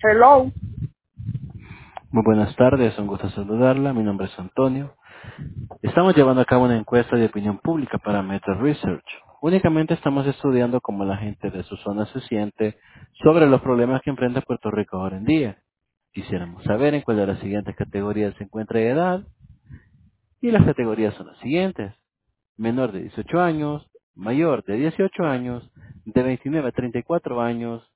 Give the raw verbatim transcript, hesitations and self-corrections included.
Hello. Muy buenas tardes, un gusto saludarla. Mi nombre es Antonio. Estamos llevando a cabo una encuesta de opinión pública para Meta Research. Únicamente estamos estudiando cómo la gente de su zona se siente sobre los problemas que enfrenta Puerto Rico ahora en día. Quisiéramos saber en cuál de las siguientes categorías se encuentra de edad, y las categorías son las siguientes: menor de dieciocho años, mayor de dieciocho años, de veintinueve a treinta y cuatro años,